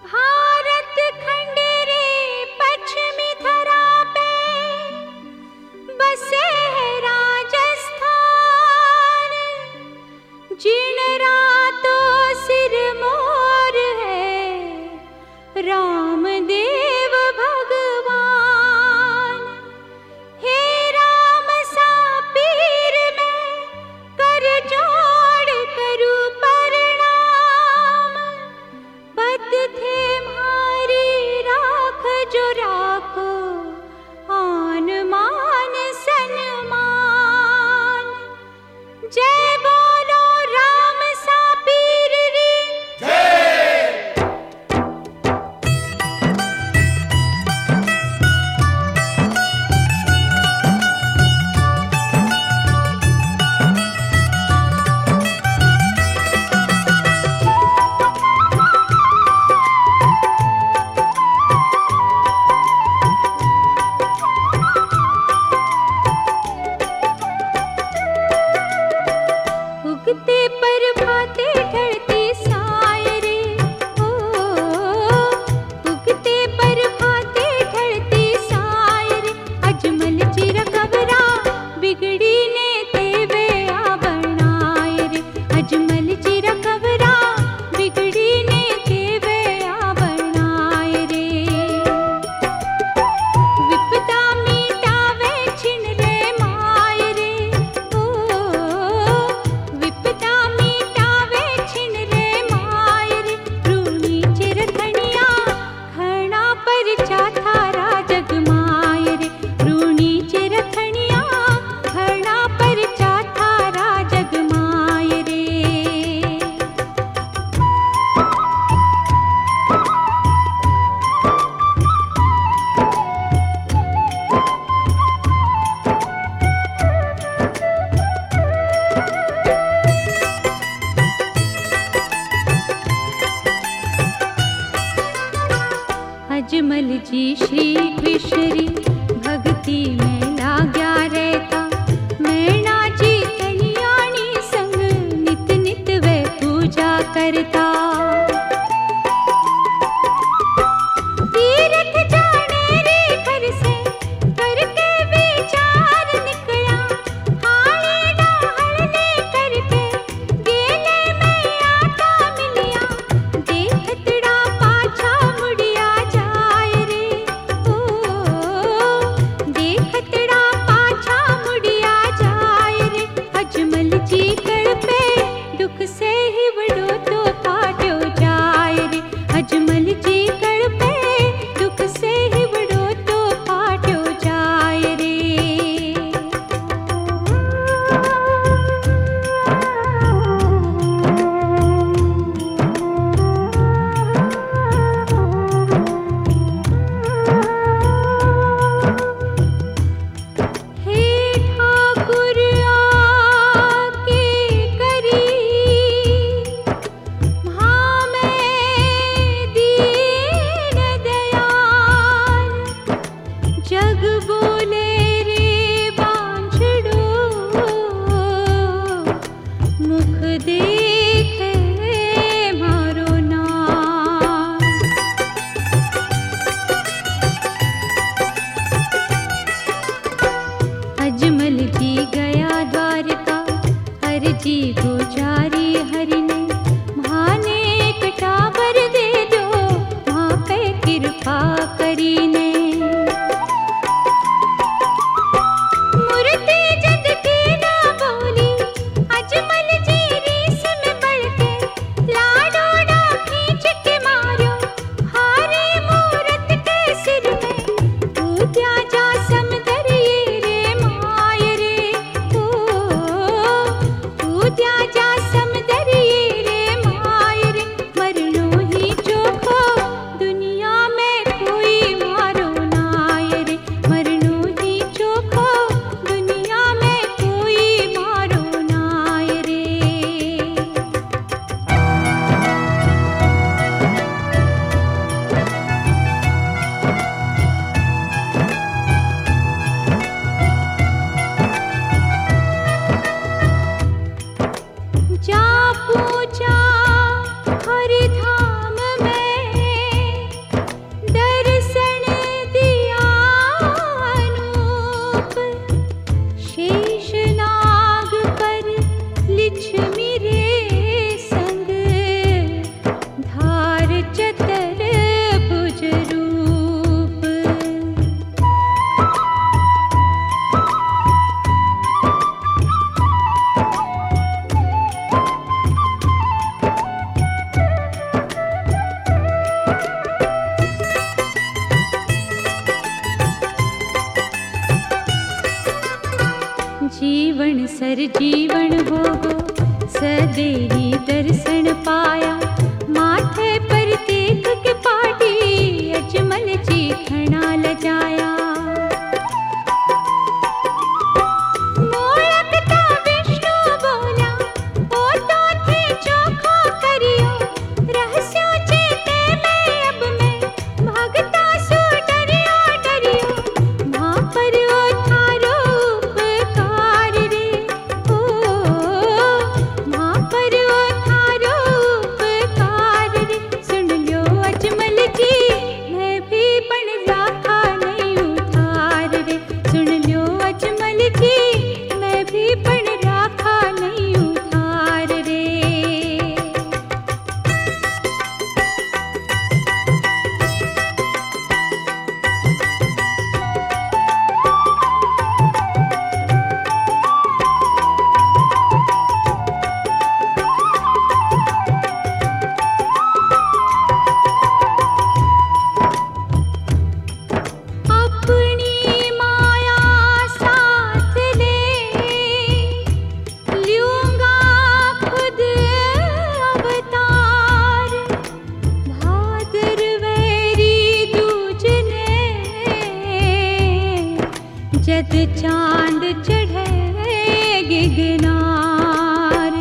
भारत खंड रे पश्चिमी धरा पे बसे है राजस्थान। जिन रातों सिर मोर है रामदेव भगवान। हे राम सा पीर मैं कर जोड़ करूं प्रणाम। पद थे मारी राख जो राखो आन मान सन्मान। जय बोलो राम सा पीर री उगते पर भाते ढलती साय रे ओ। उगते पर भाते ढलती साय रे अजमल चिर कबरा बिगड़ी ने तेवे आ बनाए रे। अजमल चिर कबरा बिगड़ी ने तेवे आ बनाए रे। विपदा मिटावे छिन रे माय रे ओ। विपदा मिटावे छिन रे माय रे। रूणी चिरखणिया खड़ा पर चाथारा जगमाय रे। रूणी चिरखणिया खड़ा पर चाथारा जगमाय रे। अजमल जी श्री कृष्ण री भक्ति में लाग्या रहता। मैना जी कल्याणी संग नित नित वे पूजा करता। तीर्थ जाने रे घर से करके विचार निकला। हाले डाहले करके गेले में आता मिलिया। देखतड़ा पाछा मुड़िया जाय रे ओ। देखतड़ा पाछा मुड़िया जाय रे। अजमल जी कर पे दुख से ही बड़ो तो पाट सर जीवन भोगो सदेही दर्शन पाया माथे पर देख के पाटी अजमल चीखना लजाया मोलकता विष्णु बोला ओ तो थे चोखो करियो रहस्यो चेते में अब मैं भगता सु डरियो डरियो मां पर ओ थारो उपकार रे ओ मां पर ओ थारो उपकार रे सुन लो अजमल जी मैं भी पण राखा नहीं उधार रे सुन लो अजमल जी मैं भी पण राखा नहीं उधार रे अपनी माया साथ ले लूंगा खुद अवतार भादरवेरी दूजने जद चांद चढ़े गिगनार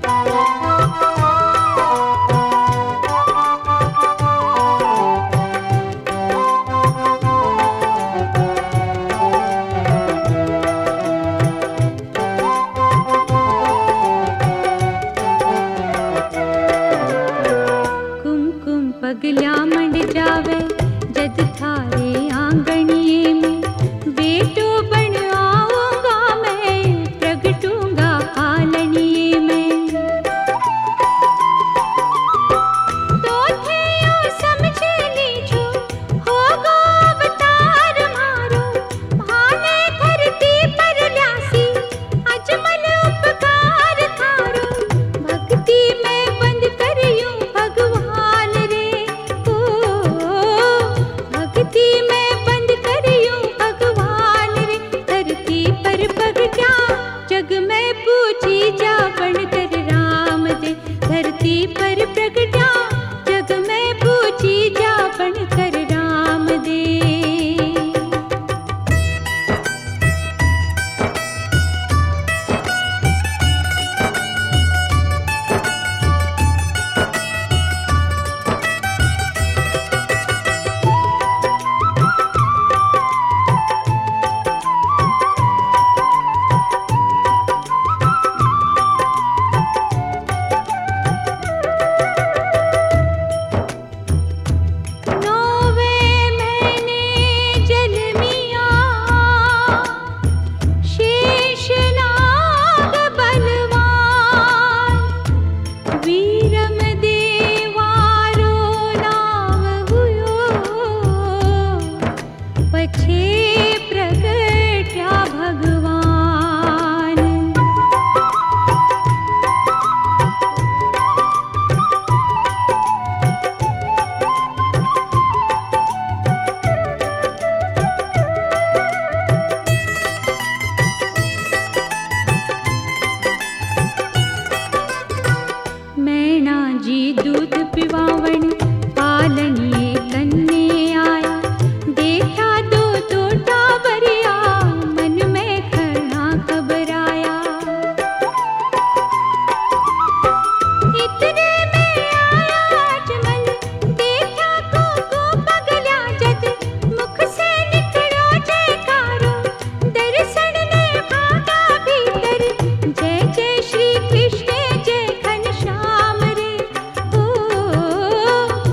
कुमकुम पगला मंड जावे जद थारे आंगनिए में बेटो बन आऊंगा मैं प्रगटूंगा आलनिए में तो थे यो समझ लीजो होगो अवतार मारो भाने धरती पर ल्यासी अजमल उपकार थारो भक्ति में बंद करियूं भगवान रे ओ भक्ति में बंद करियूं भगवान रे धरती पर प्रगटा जग में पूजी जा बनकर राम दे धरती पर प्रगटा जग में पूजी जा बनकर राम दे नौवे महीने जलमिया शेषनाग बलवान वीरम देवारो नाम हुयो पछे प्रगट्या भगवान मैना जी दूध पिवावन पालनिए कन्ने आया देखा दो तोता बरिया मन में खड़ा घबराया इतने में आया अजमल देखा को पगला जद मुख से निकलो जयकारो दर्शन ने भागा भीतर जय जय श्री कृष्ण जय घनश्याम रे ओ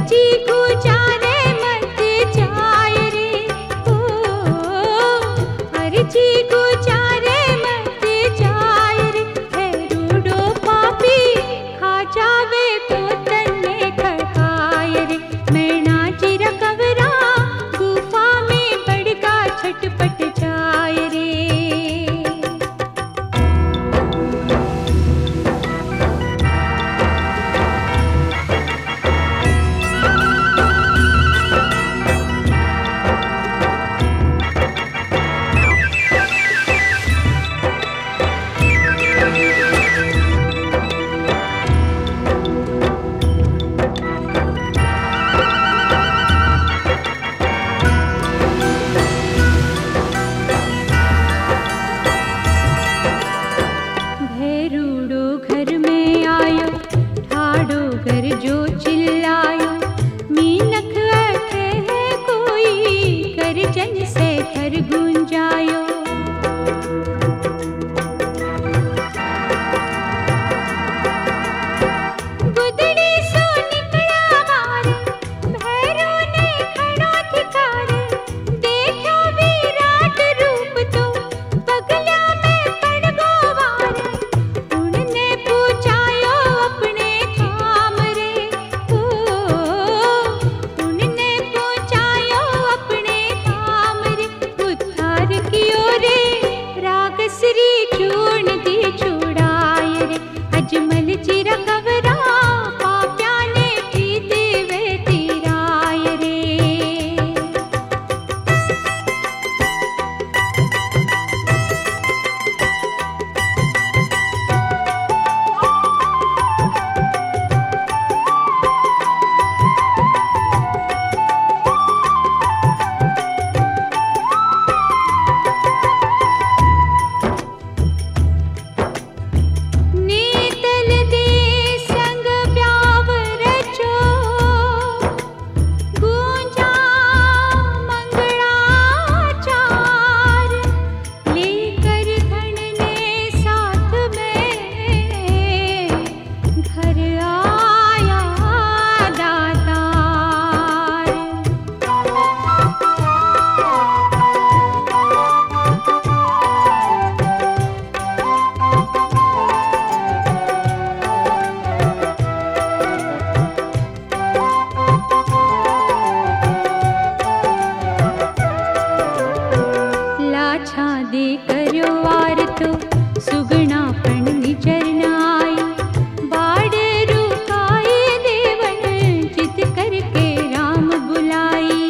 अर्जी गुजारे मत जाय रे, ओ अर्जी गुजारे मत जाय रे, है रूडो पापी खा जावे तो तन्ने खड़काय रे, मैना चिरा कवरा गुफा में बड़का छटपट जाय रे। भैरूडो घर में आयो, ठाडो घर जो चिल्लायो, मीनक अठे है कोई, कर जन से घर गूंजायो। गुदड़ी सो निकला मारे, भैरो ने खड़ो थिकारे, देखो विराट रूप तो पगला में पड़ गो वारे, उनने पूछायो अपने थाम रे, ओ उनने पूछायो अपने थाम रे, उद्धार कियो रे रागश्री चूर्ण दी छुड़ाय रे, अजमल चिरा कवरा पाप्या ने प्रीत वे तिराय रे। नीतल दे संग ब्याव रचो, गूंजा मंगलाचार, लेकर धन ने साथ में, घर आया दातार। लाछा दे करो वार तो सुगना पण निचरना आई, बाड़ रुकाए देवन चित करके राम बुलाई।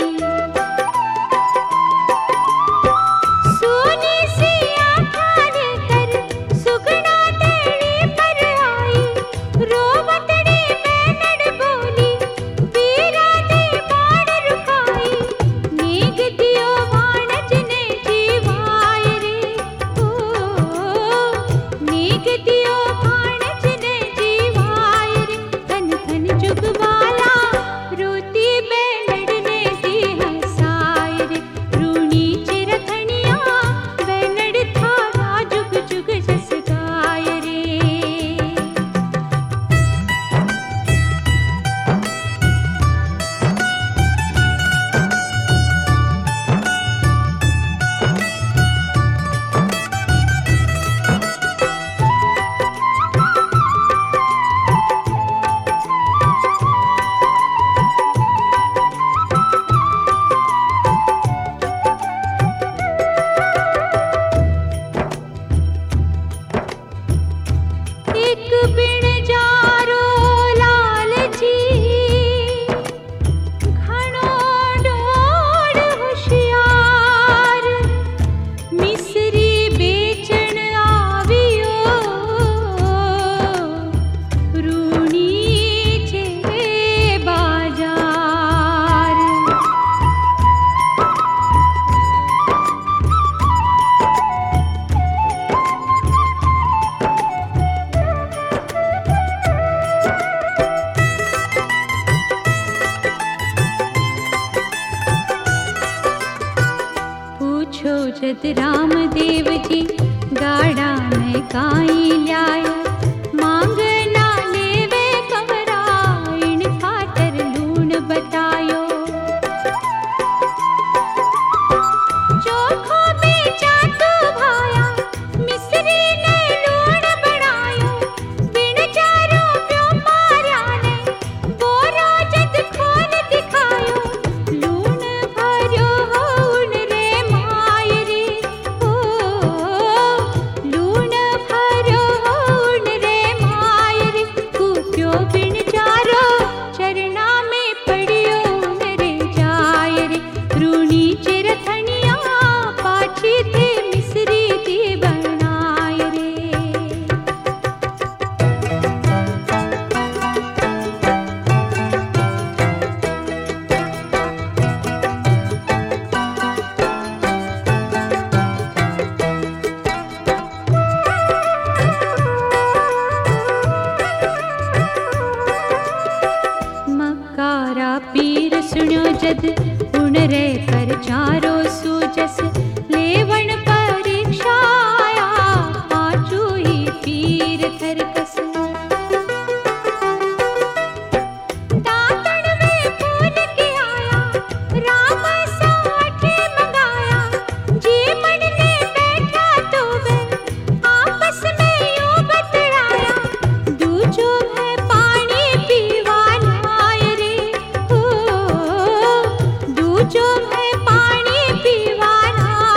सोने से आधार कर सुगना तेड़ी पर आई, रोवतड़ी बैनड़ बोली वीरा दे बाण रुकाई, नेग दियो वाणज ने जीवाय रे, ओ नेग दियो वाणज ने जीवाय रे, धन धन जुगवाला रोती बैनड़ ने दी हंसाय रे, रूणी चिरखनिया बैनड़ थारा जुग जुग जस गाय रे। एक बिन जारो लाल जी, घणो डोड़ होशियार, मिसरी बेचण आवियो, रूणी चे बाजार। पूछो जद रामदेव जी गाड़ा में काई ल्याया, मांग ना लेवे कवरा इन खातर लूण पीर सुण्यो जद उण रे कर चारो सूजस लेवण परीक्षा आया पाछू ही पीर थरकस दातण में फूल की आया राम साठे मंगाया जी मन ने बैठा तो वे आपस में यूं बतराया दूजो है पानी पीवाना रे हो दूजो है पानी पीवाना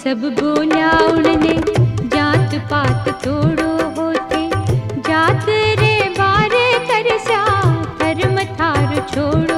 सब बोल्या उड़ने जात पात तोड़ो होते, जात रे बारे तरस्या धर्म थार छोड़ो।